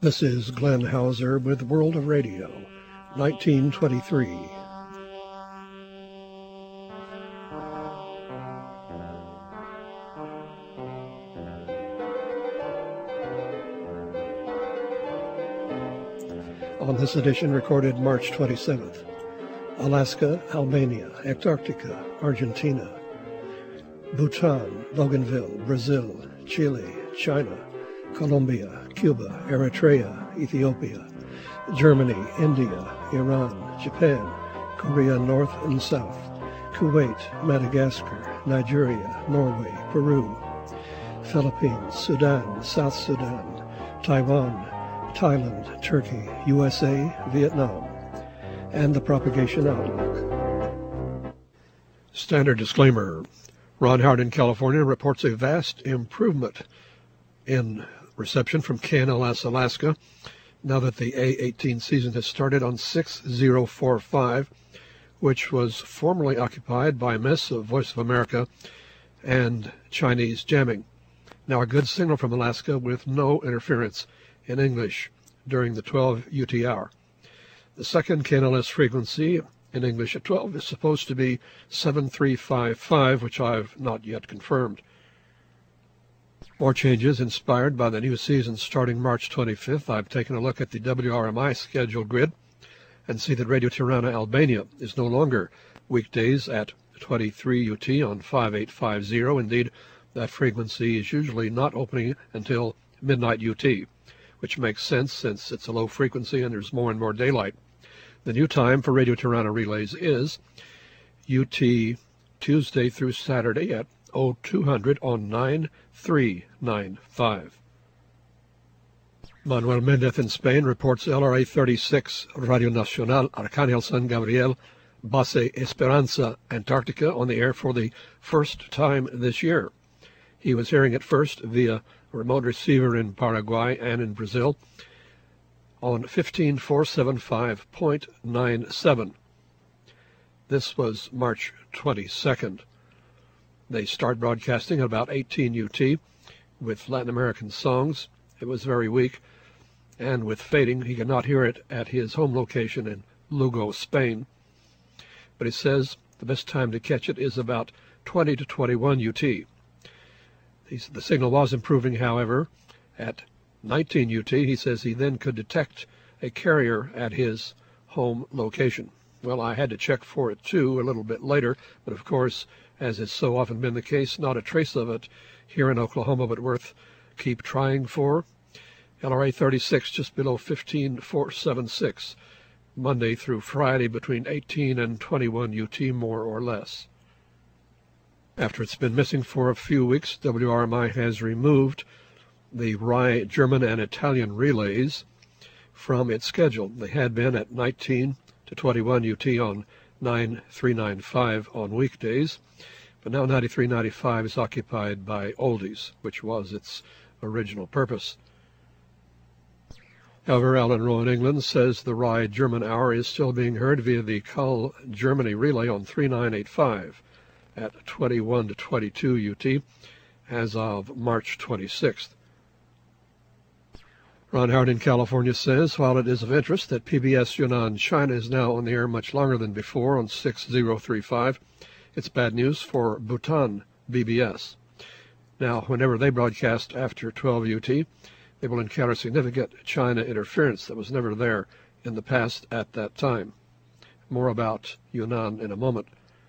This is Glenn Hauser with World of Radio, 1923. On this edition, recorded March 27th, Alaska, Albania, Antarctica, Argentina, Bhutan, Bougainville, Brazil, Chile, China, Colombia, Cuba, Eritrea, Ethiopia, Germany, India, Iran, Japan, Korea North and South, Kuwait, Madagascar, Nigeria, Norway, Peru, Philippines, Sudan, South Sudan, Taiwan, Thailand, Turkey, USA, Vietnam, and the propagation outlook. Standard disclaimer. Ron Howard in California reports a vast improvement in reception from KNLS Alaska now that the A-18 season has started on 6045, which was formerly occupied by Miss of Voice of America and Chinese jamming. Now a good signal from Alaska with no interference in English during the 12 UT hour. The second KNLS frequency in English at 12 is supposed to be 7355, which I've not yet confirmed. More changes inspired by the new season starting March 25th. I've taken a look at the WRMI schedule grid and see that Radio Tirana Albania is no longer weekdays at 23 UT on 5850. Indeed, that frequency is usually not opening until midnight UT, which makes sense since it's a low frequency and there's more and more daylight. The new time for Radio Tirana relays is UT Tuesday through Saturday at 0200 on 9395. Manuel Mendez in Spain reports LRA 36 Radio Nacional Arcángel San Gabriel Base Esperanza Antarctica on the air for the first time this year. He was hearing it first via a remote receiver in Paraguay and in Brazil on 15475.97. This was March 22nd. They start broadcasting at about 18 UT with Latin American songs. It was very weak, and with fading, he could not hear it at his home location in Lugo, Spain. But he says the best time to catch it is about 20 to 21 UT. The signal was improving, however, at 19 UT. He says he then could detect a carrier at his home location. Well, I had to check for it, too, a little bit later, but of course, as has so often been the case, not a trace of it here in Oklahoma, but worth keep trying for. LRA 36 just below 15476, Monday through Friday between 18 and 21 UT, more or less. After it's been missing for a few weeks, WRMI has removed the RAI German and Italian relays from its schedule. They had been at 19 to 21 UT on 9395 on weekdays, but now 9395 is occupied by oldies, which was its original purpose. However, Alan Rowe in England says the RAI German hour is still being heard via the Kull Germany relay on 3985 at 21 to 22 UT as of March 26th. Ron Howard in California says, while it is of interest that PBS Yunnan China is now on the air much longer than before on 6035, it's bad news for Bhutan BBS. Now, whenever they broadcast after 12 UT, they will encounter significant China interference that was never there in the past at that time. More about Yunnan in a moment.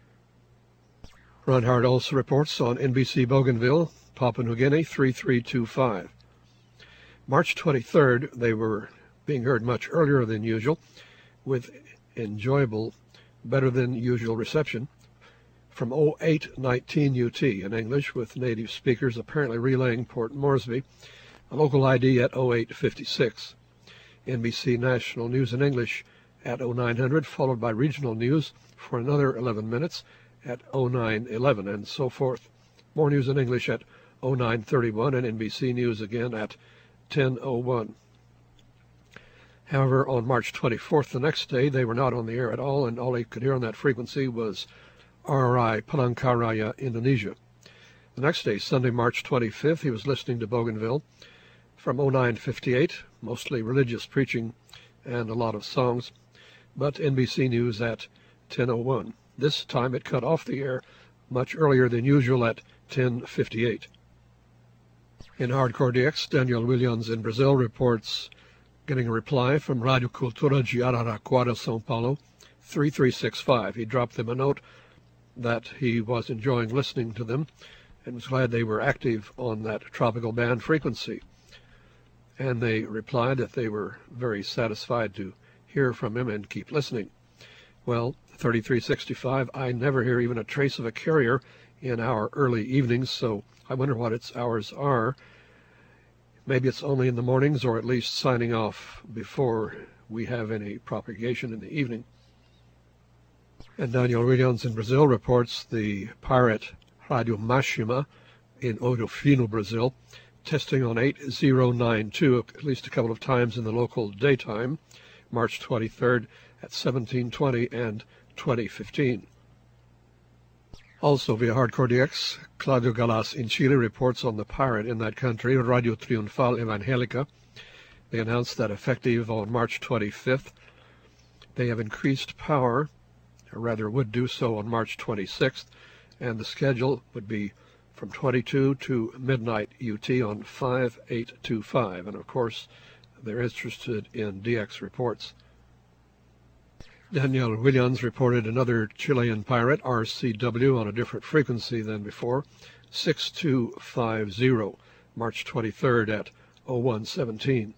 Ron Howard also reports on NBC Bougainville, Papua New Guinea, 3325. March 23rd, they were being heard much earlier than usual, with enjoyable, better than usual reception from 0819 UT in English, with native speakers apparently relaying Port Moresby, a local ID at 0856. NBC National News in English at 0900, followed by regional news for another 11 minutes at 0911, and so forth. More news in English at 0931, and NBC News again at 10:01. However, on March 24th, the next day, they were not on the air at all, and all he could hear on that frequency was RRI Palangkaraya, Indonesia. The next day, Sunday, March 25th, he was listening to Bougainville, from 0958, mostly religious preaching and a lot of songs, but NBC News at 10:01. This time it cut off the air much earlier than usual at 10:58. In Hardcore DX, Daniel Williams in Brazil reports getting a reply from Radio Cultura de Araraquara, São Paulo, 3365. He dropped them a note that he was enjoying listening to them and was glad they were active on that tropical band frequency. And they replied that they were very satisfied to hear from him and keep listening. Well, 3365, I never hear even a trace of a carrier in our early evenings, so I wonder what its hours are. Maybe it's only in the mornings, or at least signing off before we have any propagation in the evening. And Daniel Williams in Brazil reports the pirate Radio Máxima in Ouro Fino, Brazil, testing on 8092 at least a couple of times in the local daytime, March 23rd at 1720 and 2015. Also via Hardcore DX, Claudio Galas in Chile reports on the pirate in that country, Radio Triunfal Evangelica. They announced that effective on March 25th, they have increased power, or rather would do so on March 26th, and the schedule would be from 22 to midnight UT on 5825. And of course, they're interested in DX reports. Daniel Williams reported another Chilean pirate, RCW, on a different frequency than before, 6250, March 23rd at 0117.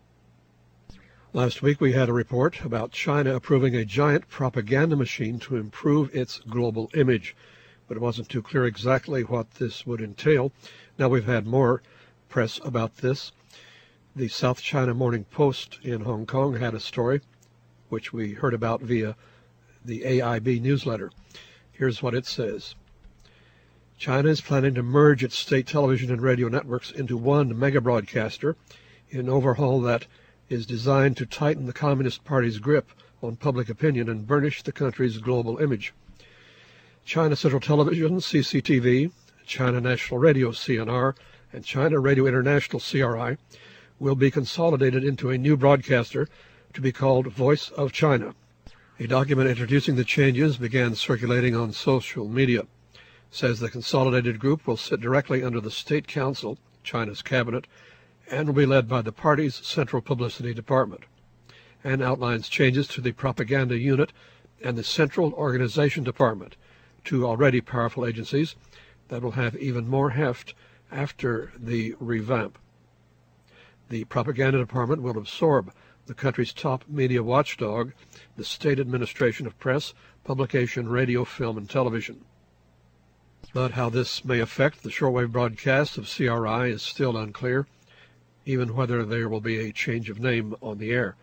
Last week we had a report about China approving a giant propaganda machine to improve its global image, but it wasn't too clear exactly what this would entail. Now we've had more press about this. The South China Morning Post in Hong Kong had a story which we heard about via the AIB newsletter. Here's what it says. China is planning to merge its state television and radio networks into one mega broadcaster in an overhaul that is designed to tighten the Communist Party's grip on public opinion and burnish the country's global image. China Central Television, CCTV, China National Radio, CNR, and China Radio International, CRI, will be consolidated into a new broadcaster to be called Voice of China. A document introducing the changes began circulating on social media. It says the consolidated group will sit directly under the State Council, China's cabinet, and will be led by the party's Central Publicity Department, and outlines changes to the Propaganda Unit and the Central Organization Department, two already powerful agencies that will have even more heft after the revamp. The Propaganda Department will absorb the country's top media watchdog, the State Administration of Press, Publication, Radio, Film, and Television. But how this may affect the shortwave broadcasts of CRI is still unclear, even whether there will be a change of name on the air.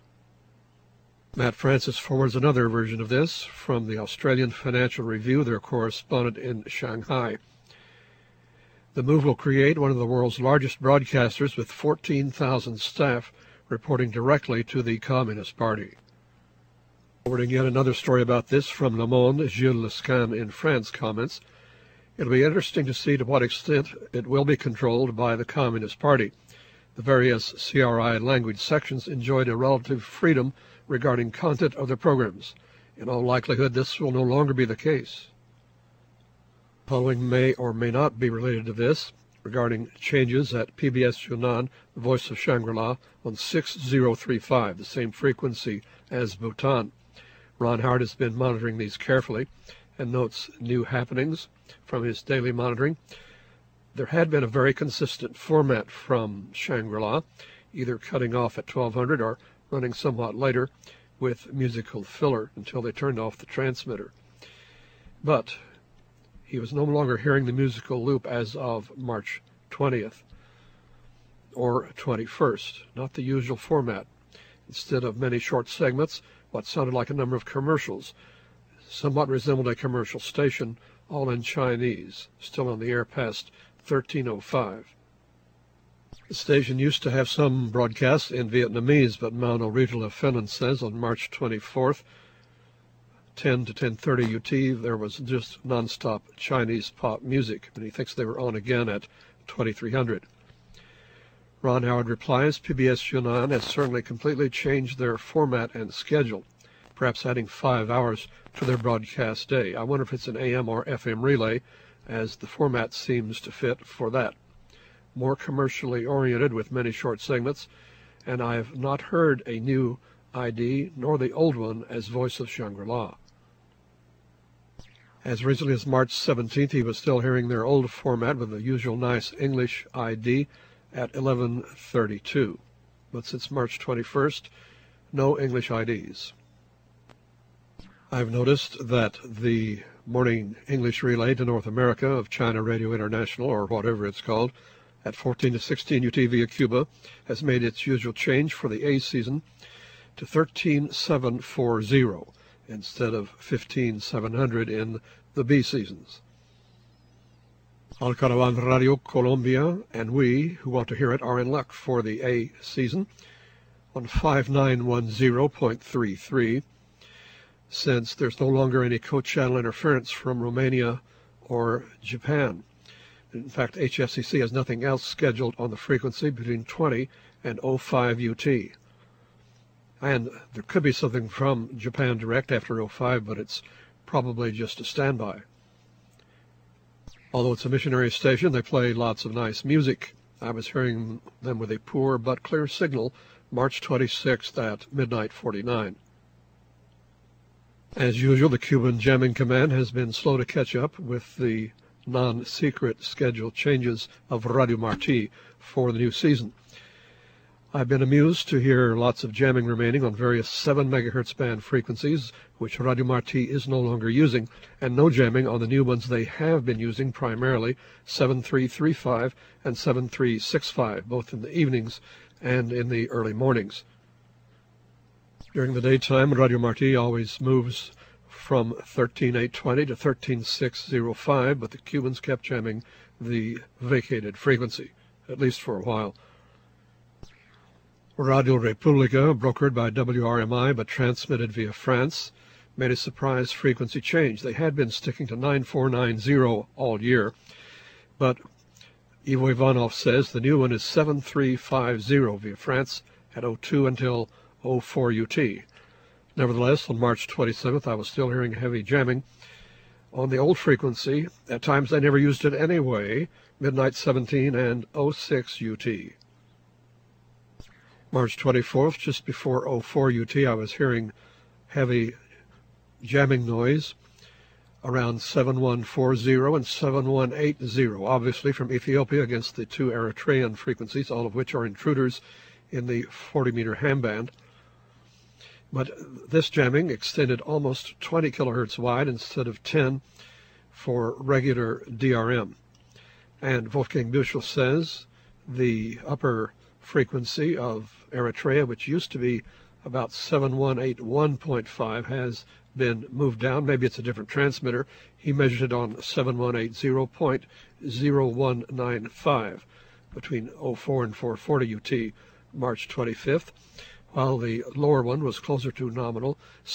Matt Francis forwards another version of this from the Australian Financial Review, their correspondent in Shanghai. The move will create one of the world's largest broadcasters with 14,000 staff reporting directly to the Communist Party. Forwarding yet another story about this from Le Monde, Gilles Lescan in France comments, it'll be interesting to see to what extent it will be controlled by the Communist Party. The various CRI language sections enjoyed a relative freedom regarding content of their programs. In all likelihood, this will no longer be the case. Following may or may not be related to this, regarding changes at PBS Yunnan, the Voice of Shangri-La, on 6035, the same frequency as Bhutan. Ron Howard has been monitoring these carefully and notes new happenings from his daily monitoring. There had been a very consistent format from Shangri-La, either cutting off at 1200 or running somewhat later with musical filler until they turned off the transmitter. But he was no longer hearing the musical loop as of March 20th or 21st, not the usual format. Instead of many short segments, what sounded like a number of commercials, somewhat resembled a commercial station, all in Chinese, still on the air past 1305. The station used to have some broadcasts in Vietnamese, but Mauno Regional of Finland says on March 24th, 10 to 10:30 UT, there was just nonstop Chinese pop music, and he thinks they were on again at 2300. Ron Howard replies, PBS Yunnan has certainly completely changed their format and schedule, perhaps adding 5 hours to their broadcast day. I wonder if it's an AM or FM relay, as the format seems to fit for that. More commercially oriented with many short segments, and I have not heard a new ID nor the old one as Voice of Shangri-La. As recently as March 17th, he was still hearing their old format with the usual nice English ID at 11:32. But since March 21st, no English IDs. I've noticed that the morning English relay to North America of China Radio International, or whatever it's called, at 14 to 16 UT via Cuba, has made its usual change for the A season to 13,740 instead of 15,700 in the B seasons. Alcaravan Radio Colombia and we, who want to hear it, are in luck for the A season on 5910.33, since there's no longer any co-channel interference from Romania or Japan. In fact, HFCC has nothing else scheduled on the frequency between 20 and 05 UT. And there could be something from Japan direct after 05, but it's probably just a standby. Although it's a missionary station, they play lots of nice music. I was hearing them with a poor but clear signal March 26th at midnight 49. As usual, the Cuban Jamming Command has been slow to catch up with the non-secret schedule changes of Radio Marti for the new season. I've been amused to hear lots of jamming remaining on various 7 MHz band frequencies, which Radio Marti is no longer using, and no jamming on the new ones they have been using, primarily 7335 and 7365, both in the evenings and in the early mornings. During the daytime, Radio Marti always moves from 13820 to 13605, but the Cubans kept jamming the vacated frequency, at least for a while. Radio Repubblica, brokered by WRMI but transmitted via France, made a surprise frequency change. They had been sticking to 9490 all year, but Ivo Ivanov says the new one is 7350 via France at 02 until 04 UT. Nevertheless, on March 27th, I was still hearing heavy jamming on the old frequency. At times, I never used it anyway, midnight 17 and 06 UT. March 24th, just before 04 UT, I was hearing heavy jamming noise around 7140 and 7180, obviously from Ethiopia against the 2 Eritrean frequencies, all of which are intruders in the 40-meter ham band. But this jamming extended almost 20 kilohertz wide instead of 10 for regular DRM. And Wolfgang Büchel says the upper frequency of Eritrea, which used to be about 7181.5, has been moved down. Maybe it's a different transmitter. He measured it on 7180.0195 between 04 and 440 UT March 25th, while the lower one was closer to nominal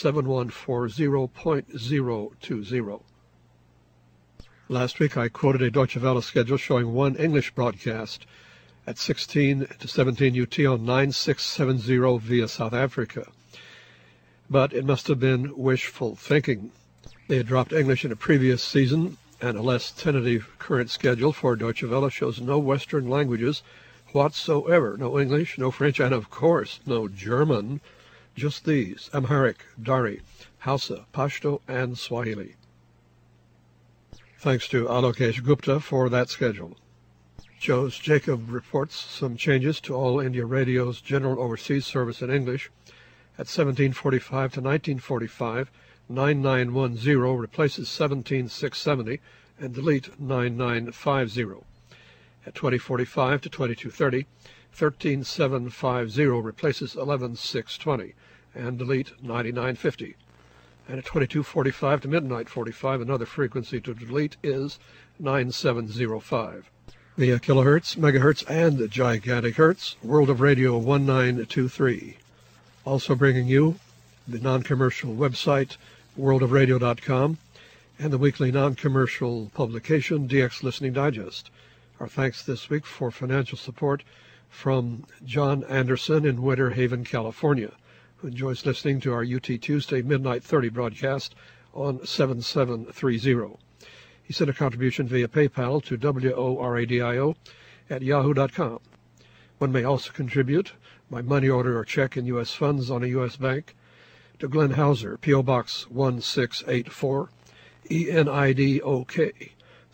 7140.020. Last week I quoted a Deutsche Welle schedule showing 1 English broadcast at 16 to 17 UT on 9670 via South Africa. But it must have been wishful thinking. They had dropped English in a previous season, and a less tentative current schedule for Deutsche Welle shows no Western languages whatsoever. No English, no French, and of course no German. Just these: Amharic, Dari, Hausa, Pashto, and Swahili. Thanks to Alokesh Gupta for that schedule. Joe's Jacob reports some changes to All India Radio's general overseas service in English. At 1745 to 1945, 9910 replaces 17670 and delete 9950. At 2045 to 2230, 13750 replaces 11620 and delete 9950. And at 2245 to midnight 45, another frequency to delete is 9705. Via kilohertz, megahertz, and gigantic hertz, World of Radio 1923. Also bringing you the non-commercial website, worldofradio.com, and the weekly non-commercial publication, DX Listening Digest. Our thanks this week for financial support from John Anderson in Winter Haven, California, who enjoys listening to our UT Tuesday Midnight 30 broadcast on 7730. He sent a contribution via PayPal to WORADIO@yahoo.com. One may also contribute by money order or check in U.S. funds on a U.S. bank to Glenn Hauser, P.O. Box 1684, ENIDOK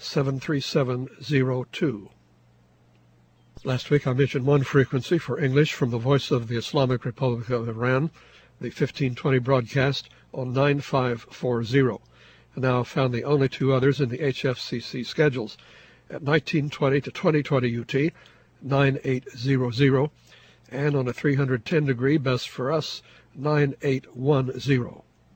73702. Last week I mentioned one frequency for English from the Voice of the Islamic Republic of Iran, the 1520 broadcast on 9540. And now I've found the only two others in the HFCC schedules at 1920 to 2020 UT, 9800, and on a 310 degree best for us, 9810.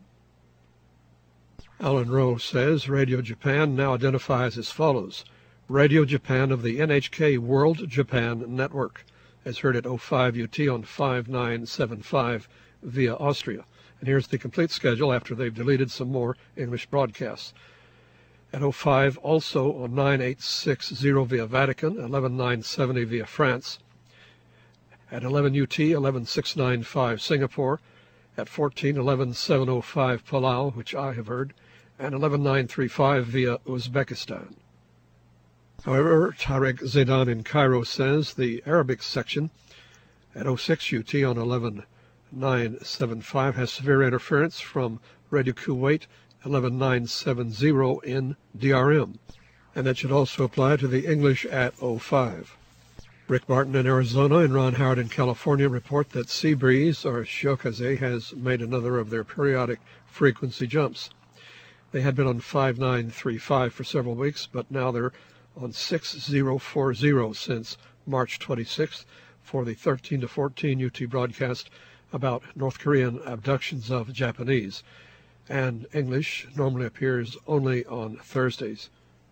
Alan Rowe says Radio Japan now identifies as follows: Radio Japan of the NHK World Japan Network, as heard at 05 UT on 5975 via Austria. And here's the complete schedule after they've deleted some more English broadcasts. At 05, also on 9860 via Vatican, 11970 via France. At 11 UT, 11695 Singapore. At 14, 11705 Palau, which I have heard, and 11935 via Uzbekistan. However, Tarek Zaidan in Cairo says the Arabic section at 06 UT on 11975 has severe interference from Radio Kuwait 11970 in DRM, and that should also apply to the English at 05. Rick Martin in Arizona and Ron Howard in California report that Seabreeze, or Shiokaze, has made another of their periodic frequency jumps. They had been on 5935 for several weeks, but now they're on 6040 since March 26th for the 13 to 14 UT broadcast about North Korean abductions of Japanese, and English normally appears only on Thursdays.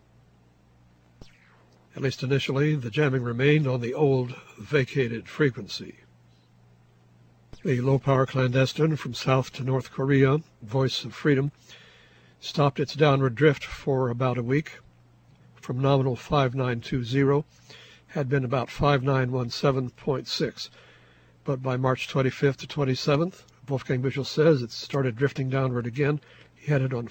At least initially, the jamming remained on the old vacated frequency. The low-power clandestine from South to North Korea, Voice of Freedom, stopped its downward drift for about a week. From nominal 5920, had been about 5917.6, but by March 25th to 27th, Wolfgang Büchel says it started drifting downward again. He had it on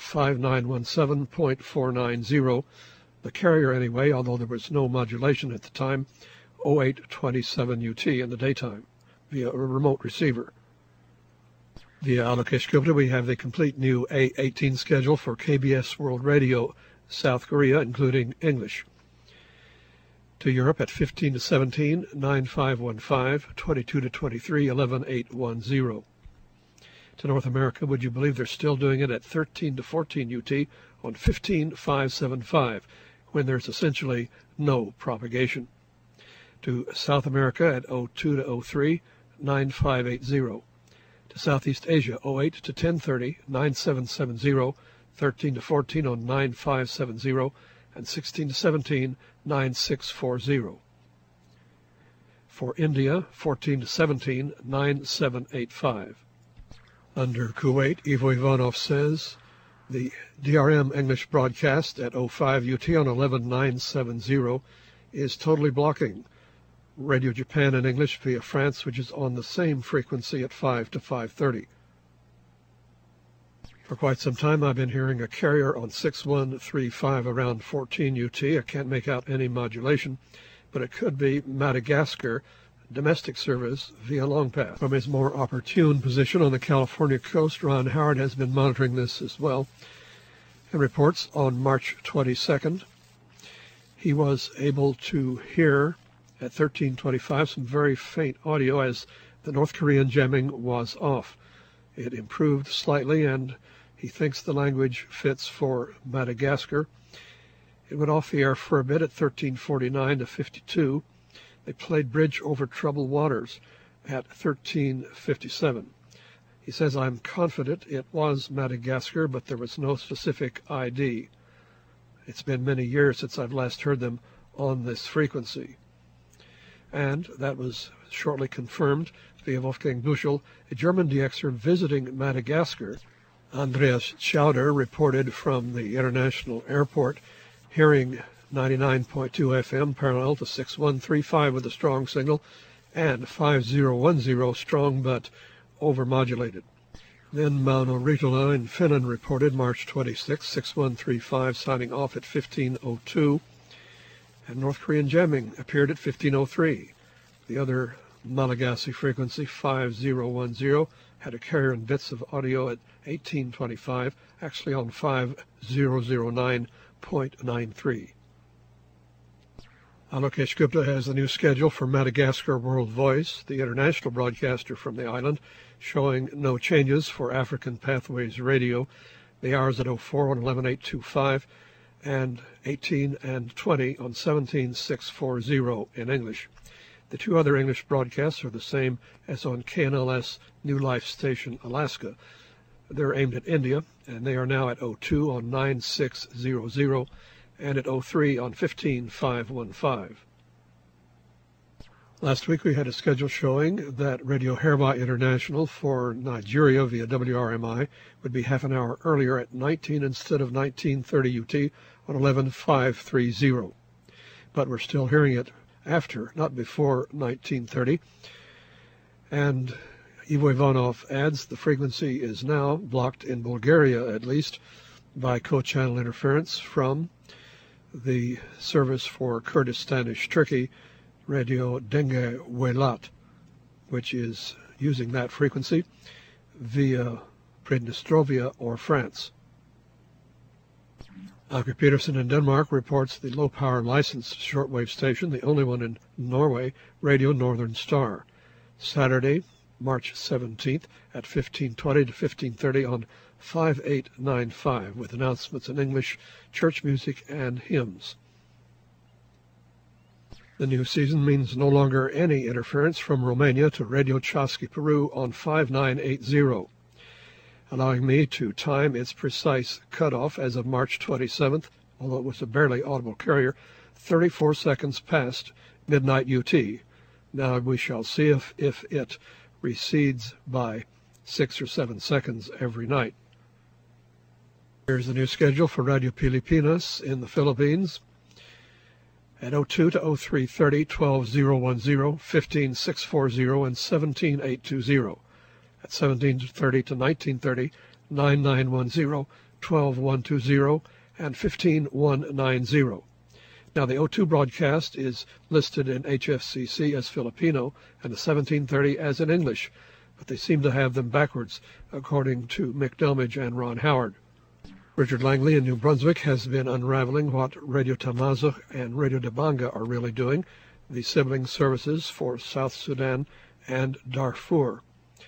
5917.490, the carrier anyway, although there was no modulation at the time, 0827 UT in the daytime, via a remote receiver. Via Alokesh Gupta, we have the complete new A18 schedule for KBS World Radio, South Korea, including English. To Europe at 15 to 17, 9515, 22 to 23, 11810. To North America, would you believe they're still doing it at 13 to 14 UT on 15575, when there's essentially no propagation. To South America at 02 to 03, 9580. To Southeast Asia, 08 to 1030, 9770, 13 to 14 on 9570, and 16 to 17, 9640. For India, 14 to 17, 9785. Under Kuwait, Ivo Ivanov says, the DRM English broadcast at 05 UT on 11970 is totally blocking Radio Japan in English via France, which is on the same frequency at 5 to 530. For quite some time I've been hearing a carrier on 6135 around 14 UT. I can't make out any modulation, but it could be Madagascar domestic service via Longpath. From his more opportune position on the California coast, Ron Howard has been monitoring this as well, and reports on March 22nd he was able to hear at 1325 some very faint audio as the North Korean jamming was off. It improved slightly, and he thinks the language fits for Madagascar. It went off the air for a bit at 1349 to 52. They played Bridge Over Troubled Waters at 1357. He says, I'm confident it was Madagascar, but there was no specific ID. It's been many years since I've last heard them on this frequency. And that was shortly confirmed via Wolfgang Büchel, a German DXer visiting Madagascar. Andreas Schauder reported from the international airport, hearing 99.2 FM parallel to 6135 with a strong signal, and 5010 strong but overmodulated. Then Mauno Ritola in Finland reported March 26, 6135, signing off at 1502, and North Korean jamming appeared at 1503. The other Malagasy frequency, 5010, had a carrier and bits of audio at 1825, actually on 5009.93. Alokesh Gupta has the new schedule for Madagascar World Voice, the international broadcaster from the island, showing no changes for African Pathways Radio. The hours at 04 on 11825 and 18 and 20 on 17640 in English. The two other English broadcasts are the same as on KNLS New Life Station, Alaska. They're aimed at India, and they are now at 02 on 9600 and at 03 on 15515. Last week we had a schedule showing that Radio Herba International for Nigeria via WRMI would be half an hour earlier at 19 instead of 19:30 UT on 11530. But we're still hearing it after, not before 19:30. And Ivo Ivanov adds the frequency is now blocked in Bulgaria, at least, by co-channel interference from the service for Kurdistanish Turkey, Radio Denge Welat, which is using that frequency via Pridnestrovia or France. Alke Peterson in Denmark reports the low-power licensed shortwave station, the only one in Norway, Radio Northern Star. Saturday, March 17th at 1520 to 1530 on 5895 with announcements in English, church music, and hymns. The new season means no longer any interference from Romania to Radio Chasqui Peru on 5980, allowing me to time its precise cutoff as of March 27th, although it was a barely audible carrier, 34 seconds past midnight UT. Now we shall see if it recedes by 6 or 7 seconds every night. Here's the new schedule for Radio Pilipinas in the Philippines. At 02 to 0330, 12010, 15640, and 17820. At 1730 to 1930, 9910, 12120, and 15190. Now, the 02 broadcast is listed in HFCC as Filipino and the 1730 as in English, but they seem to have them backwards, according to Mick Delmage and Ron Howard. Richard Langley in New Brunswick has been unraveling what Radio Tamazugh and Radio Dabanga are really doing, the sibling services for South Sudan and Darfur.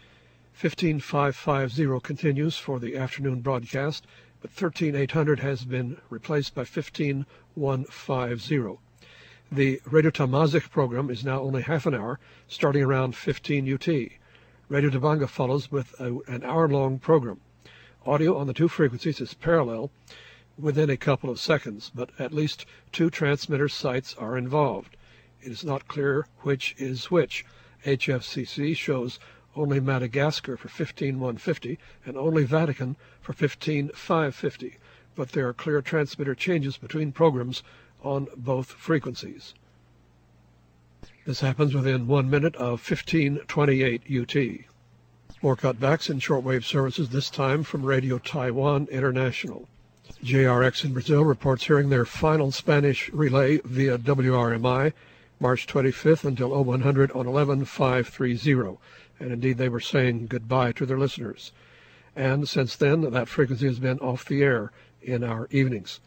15550 continues for the afternoon broadcast, but 13800 has been replaced by 15150. The Radio Tamazugh program is now only half an hour, starting around 15 UT. Radio Dabanga follows with an hour-long program. Audio on the two frequencies is parallel within a couple of seconds, but at least two transmitter sites are involved. It is not clear which is which. HFCC shows only Madagascar for 15150 and only Vatican for 15550, but there are clear transmitter changes between programs on both frequencies. This happens within 1 minute of 1528 UT. More cutbacks in shortwave services, this time from Radio Taiwan International. JRX in Brazil reports hearing their final Spanish relay via WRMI, March 25th until 0100 on 11530, and indeed they were saying goodbye to their listeners. And since then, that frequency has been off the air in our evenings.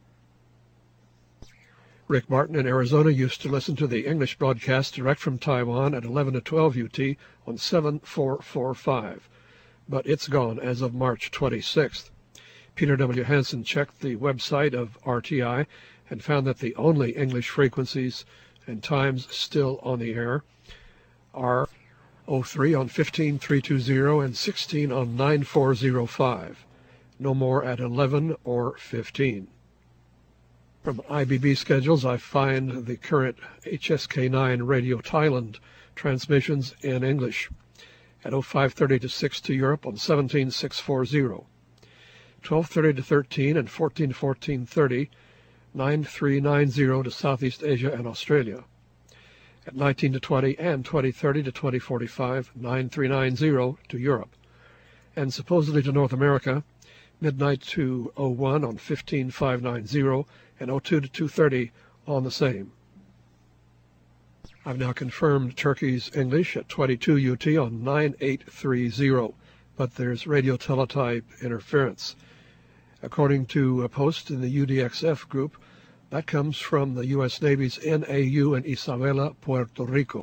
Rick Martin in Arizona used to listen to the English broadcast direct from Taiwan at 11 to 12 UT on 7445, but it's gone as of March 26th. Peter W. Hansen checked the website of RTI and found that the only English frequencies and times still on the air are 03 on 15320 and 16 on 9405, no more at 11 or 15. From IBB schedules, I find the current HSK9 Radio Thailand transmissions in English at 0530 to 6 to Europe on 17640, 1230 to 13 and 14 to 1430, 9390 to Southeast Asia and Australia. at 19 to 20 and 2030 to 2045, 9390 to Europe. And supposedly to North America, midnight to 01 on 15590 and 02 to 230 on the same. I've now confirmed Turkey's English at 22 UT on 9830, but there's radio teletype interference. According to a post in the UDXF group, that comes from the U.S. Navy's NAU in Isabela, Puerto Rico.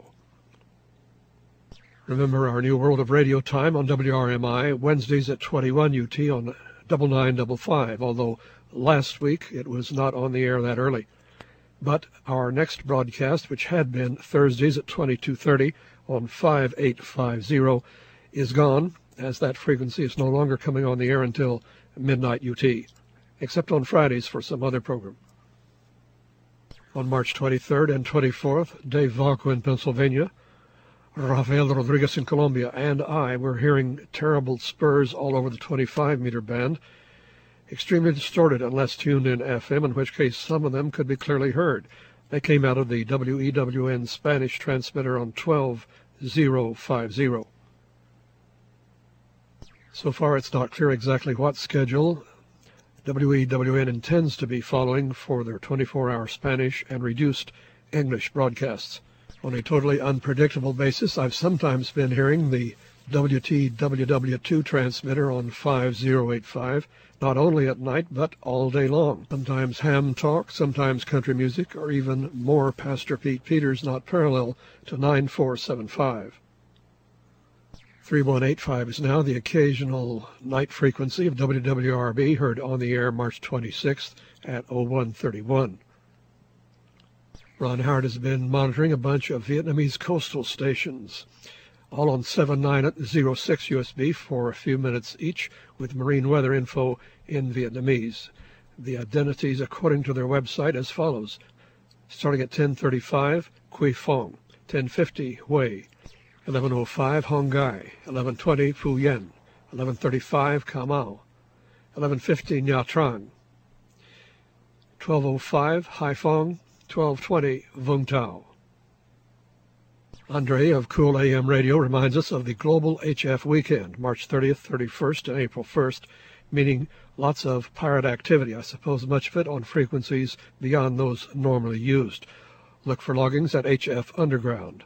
Remember our new World of Radio time on WRMI, Wednesdays at 21 UT on 9955, although last week it was not on the air that early. But our next broadcast, which had been Thursdays at 2230 on 5850, is gone, as that frequency is no longer coming on the air until midnight UT, except on Fridays for some other program. On March 23rd and 24th, Dave Valco in Pennsylvania, Rafael Rodriguez in Colombia, and I were hearing terrible spurs all over the 25-meter band, extremely distorted unless tuned in FM, in which case some of them could be clearly heard. They came out of the WEWN Spanish transmitter on 12050. So far, it's not clear exactly what schedule WEWN intends to be following for their 24-hour Spanish and reduced English broadcasts. On a totally unpredictable basis, I've sometimes been hearing the WTWW2 transmitter on 5085, not only at night, but all day long. Sometimes ham talk, sometimes country music, or even more Pastor Pete Peters, not parallel to 9475. 3185 is now the occasional night frequency of WWRB, heard on the air March 26th at 0131. Ron Howard has been monitoring a bunch of Vietnamese coastal stations, all on 7906 USB for a few minutes each, with marine weather info in Vietnamese. The identities according to their website as follows. Starting at 1035, Quy Phong, 1050, Hue, 1105, Hong Gai, 1120, Phu Yen, 1135, Camao, 1150, Nha Trang, 1205, Haiphong, 1220, Vung Tau. Andre of Cool AM Radio reminds us of the Global HF Weekend, March 30th, 31st, and April 1st, meaning lots of pirate activity, I suppose much of it on frequencies beyond those normally used. Look for loggings at HF Underground.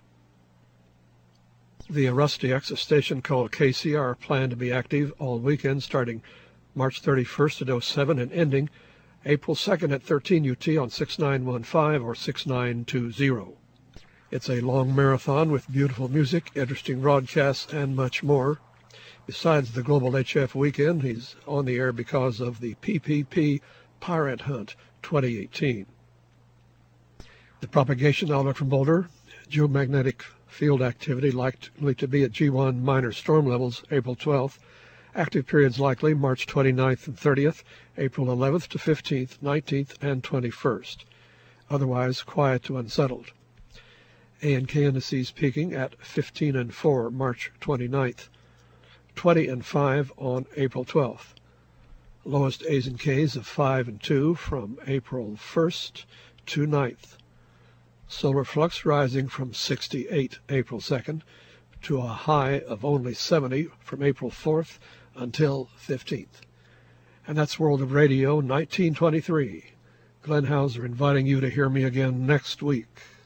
The Rustyx, a station called KC, are planned to be active all weekend, starting March 31st at 07 and ending April 2nd at 13 UT on 6915 or 6920. It's a long marathon with beautiful music, interesting broadcasts, and much more. Besides the Global HF Weekend, he's on the air because of the PPP Pirate Hunt 2018. The propagation outlook from Boulder, geomagnetic field activity likely to be at G1 minor storm levels April 12th. Active periods likely March 29th and 30th, April 11th to 15th, 19th, and 21st. Otherwise quiet to unsettled. A&K indices peaking at 15 and 4 March 29th, 20 and 5 on April 12th. Lowest A's and K's of 5 and 2 from April 1st to 9th. Solar flux rising from 68 April 2nd to a high of only 70 from April 4th until 15th. And that's World of Radio 1923. Glenn Hauser inviting you to hear me again next week.